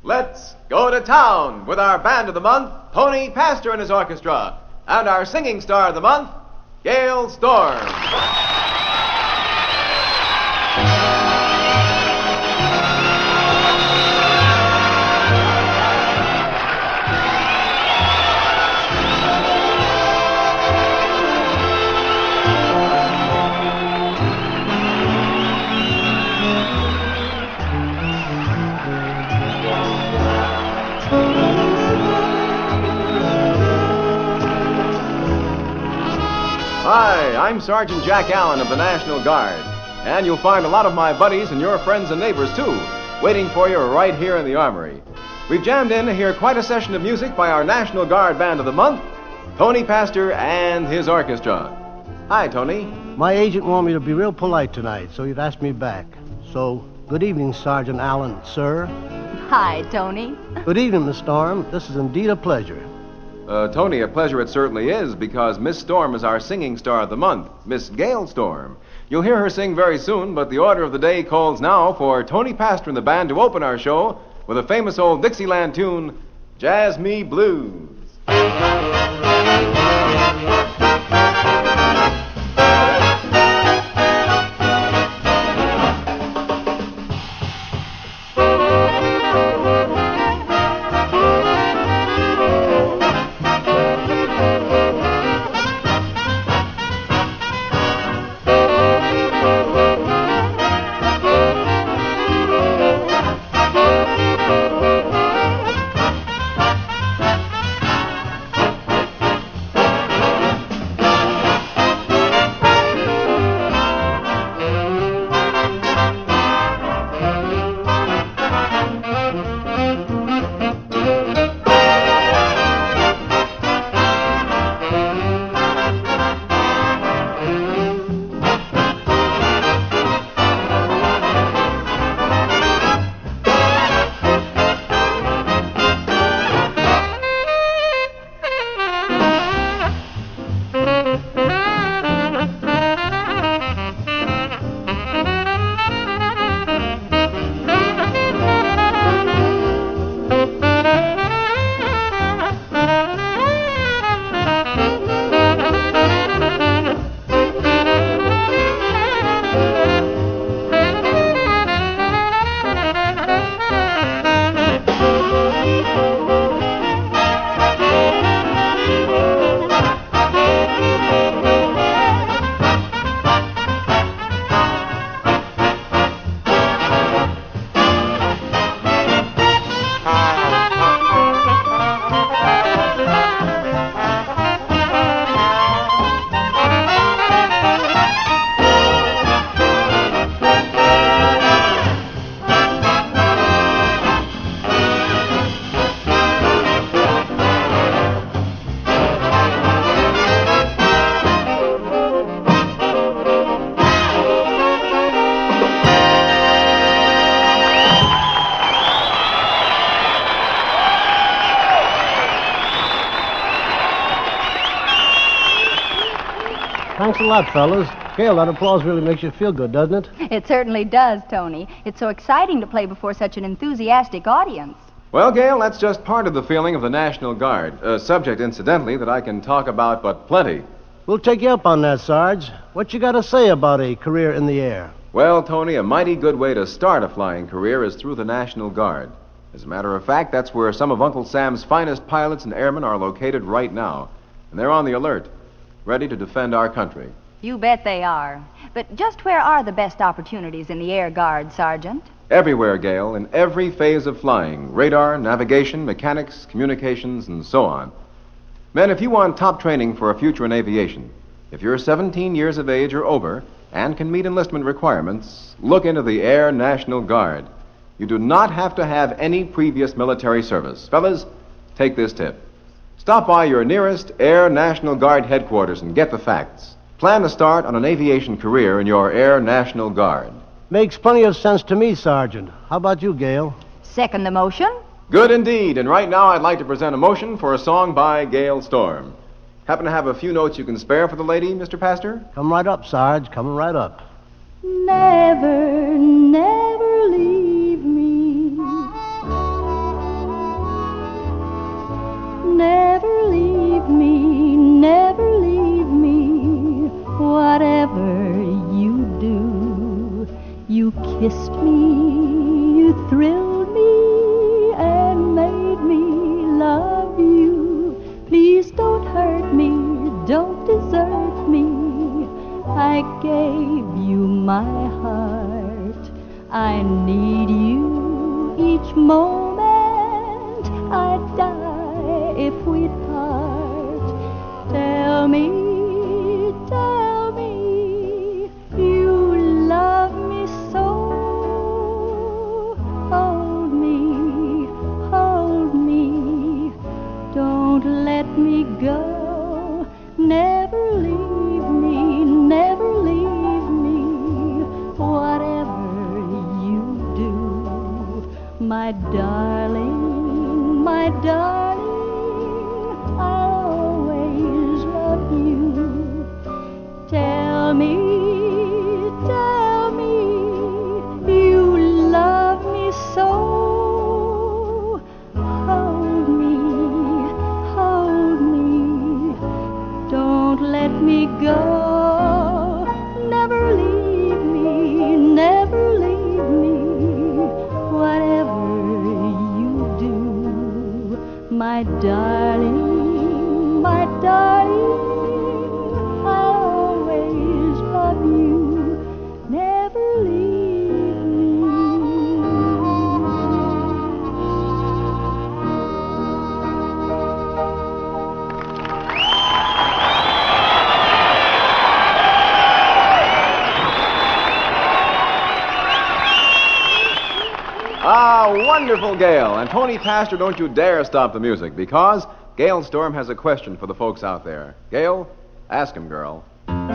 Let's go to town with our band of the month, Tony Pastor and his orchestra, and our singing star of the month, Gale Storm. Hi, I'm Sergeant Jack Allen of the National Guard, and you'll find a lot of my buddies and your friends and neighbors, too, waiting for you right here in the Armory. We've jammed in to hear quite a session of music by our National Guard Band of the Month, Tony Pastor and his orchestra. Hi, Tony. My agent wanted me to be real polite tonight, so he'd asked me back. So, good evening, Sergeant Allen, sir. Hi, Tony. Good evening, Miss Storm. This is indeed a pleasure. Tony, a pleasure it certainly is, because Miss Storm is our singing star of the month, Miss Gale Storm. You'll hear her sing very soon, but the order of the day calls now for Tony Pastor and the band to open our show with a famous old Dixieland tune, Jazz Me Blues. Thanks a lot, fellas. Gail, that applause really makes you feel good, doesn't it? It certainly does, Tony. It's so exciting to play before such an enthusiastic audience. Well, Gail, that's just part of the feeling of the National Guard, a subject, incidentally, that I can talk about but plenty. We'll take you up on that, Sarge. What you got to say about a career in the air? Well, Tony, a mighty good way to start a flying career is through the National Guard. As a matter of fact, that's where some of Uncle Sam's finest pilots and airmen are located right now. And they're on the alert, ready to defend our country. You bet they are. But just where are the best opportunities in the Air Guard, Sergeant? Everywhere, Gail, in every phase of flying. Radar, navigation, mechanics, communications, and so on. Men, if you want top training for a future in aviation, if you're 17 years of age or over and can meet enlistment requirements, look into the Air National Guard. You do not have to have any previous military service. Fellas, take this tip. Stop by your nearest Air National Guard headquarters and get the facts. Plan to start on an aviation career in your Air National Guard. Makes plenty of sense to me, Sergeant. How about you, Gail? Second the motion. Good indeed. And right now I'd like to present a motion for a song by Gale Storm. Happen to have a few notes you can spare for the lady, Mr. Pastor? Come right up, Sarge. Coming right up. Never, never leave me. each moment I'd die if we'd part. Tell me you love me so. Hold me, don't let me go. Never leave me, whatever you do. My darling, I'll always love you. Tell me you love me so. Hold me, don't let me go. Never leave me, whatever you do. My darling, I'll always love you. Never leave me. Ah, wonderful, Gail. And Tony Pastor, don't you dare stop the music, because Gail Storm has a question for the folks out there. Gail, ask him, girl.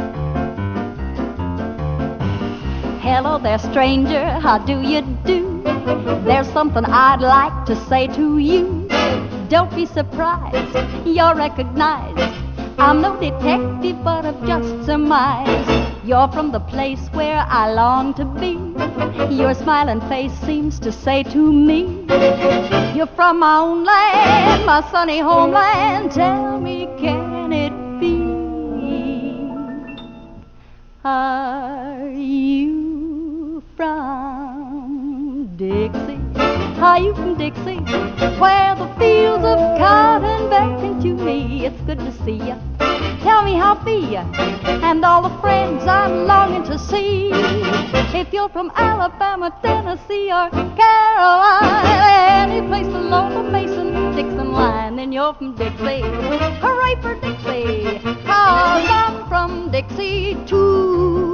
Hello there, stranger, how do you do? There's something I'd like to say to you. Don't be surprised, you're recognized. I'm no detective, but I've just surmised you're from the place where I long to be. Your smiling face seems to say to me, you're from my own land, my sunny homeland. Tell me, can it be? Are you from Dixie? Are you from Dixie, where the fields of cotton beckon to me? It's good to see ya. Tell me how be ya, and all the friends I'm longing to see. If you're from Alabama, Tennessee, or Carolina, any place along the Mason-Dixon line, then you're from Dixie. Hooray for Dixie, 'cause I'm from Dixie too.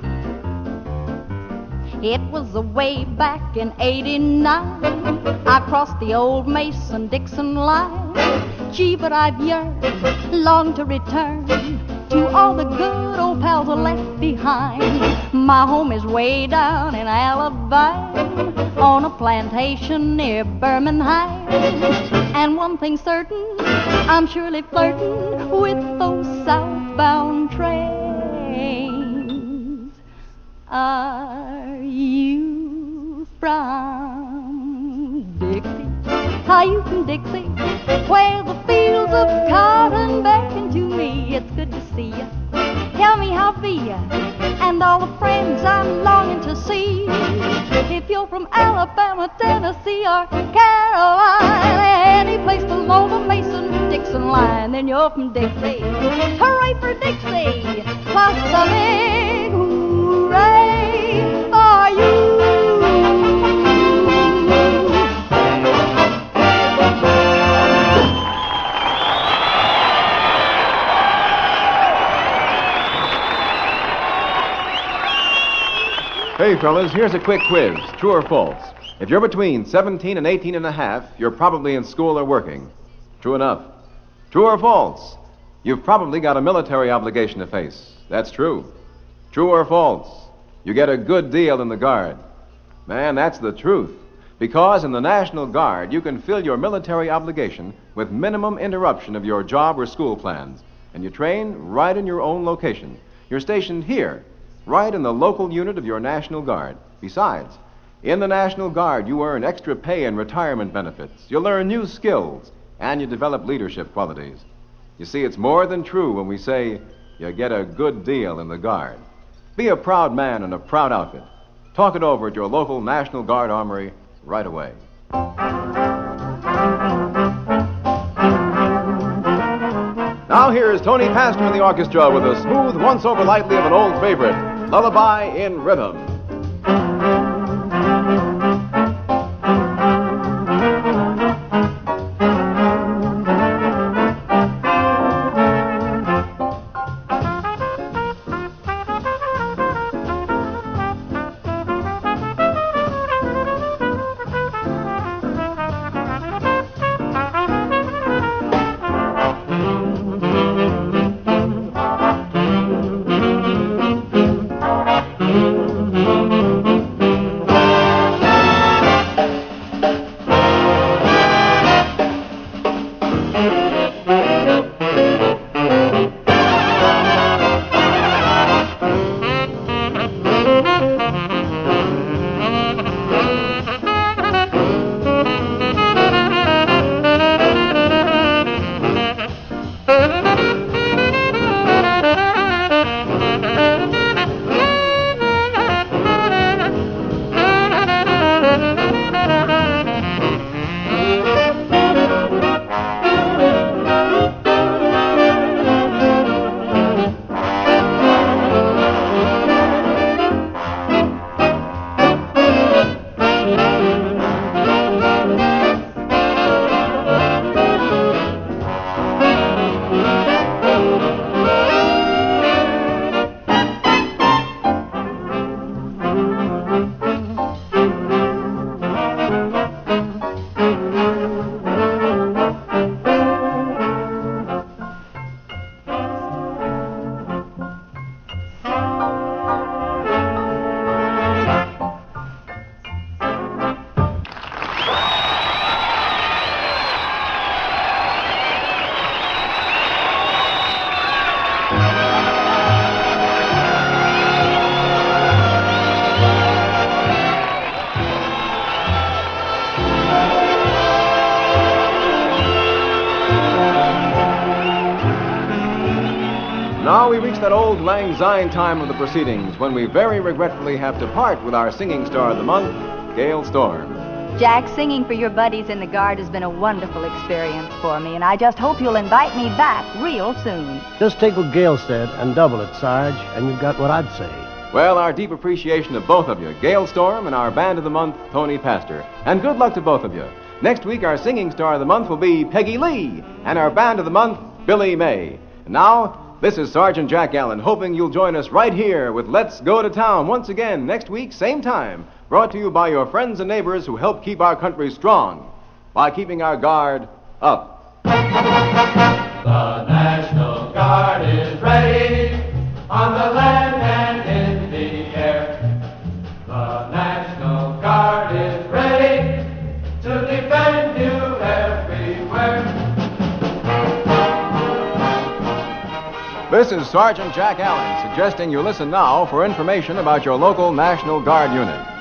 It was way back in '89. I crossed the old Mason-Dixon line. Gee, but I've yearned, longed to return to all the good old pals I left behind. My home is way down in Alabama, on a plantation near Birmingham. And one thing certain, I'm surely flirting with those southbound trains. Are you from Dixie? Are you from Dixie, where the fields of cotton beckon to me? It's good to see ya. Tell me how be ya, and all the friends I'm longing to see. If you're from Alabama, Tennessee, or Carolina, any place below the Mason-Dixon line, then you're from Dixie. Hooray for Dixie, plus the big hooray for you. Hey, fellas, here's a quick quiz. True or false? If you're between 17 and 18 and a half, you're probably in school or working. True enough. True or false? You've probably got a military obligation to face. That's true. True or false? You get a good deal in the Guard. Man, that's the truth. Because in the National Guard, you can fill your military obligation with minimum interruption of your job or school plans. And you train right in your own location. You're stationed here, right in the local unit of your National Guard. Besides, in the National Guard, you earn extra pay and retirement benefits. You learn new skills, and you develop leadership qualities. You see, it's more than true when we say you get a good deal in the Guard. Be a proud man in a proud outfit. Talk it over at your local National Guard armory right away. Now here is Tony Pastor in the orchestra with a smooth once-over lightly of an old favorite, Lullaby in Rhythm. Now we reach that old lang syne time of the proceedings when we very regretfully have to part with our singing star of the month, Gail Storm. Jack, singing for your buddies in the Guard has been a wonderful experience for me, and I just hope you'll invite me back real soon. Just take what Gail said and double it, Sarge, and you've got what I'd say. Well, our deep appreciation of both of you, Gail Storm and our band of the month, Tony Pastor. And good luck to both of you. Next week, our singing star of the month will be Peggy Lee, and our band of the month, Billy May. And now, this is Sergeant Jack Allen, hoping you'll join us right here with Let's Go to Town once again next week, same time, brought to you by your friends and neighbors who help keep our country strong by keeping our guard up. The National Guard is ready on the land and in the air. The National Guard is ready to defend you everywhere. This is Sergeant Jack Allen suggesting you listen now for information about your local National Guard unit.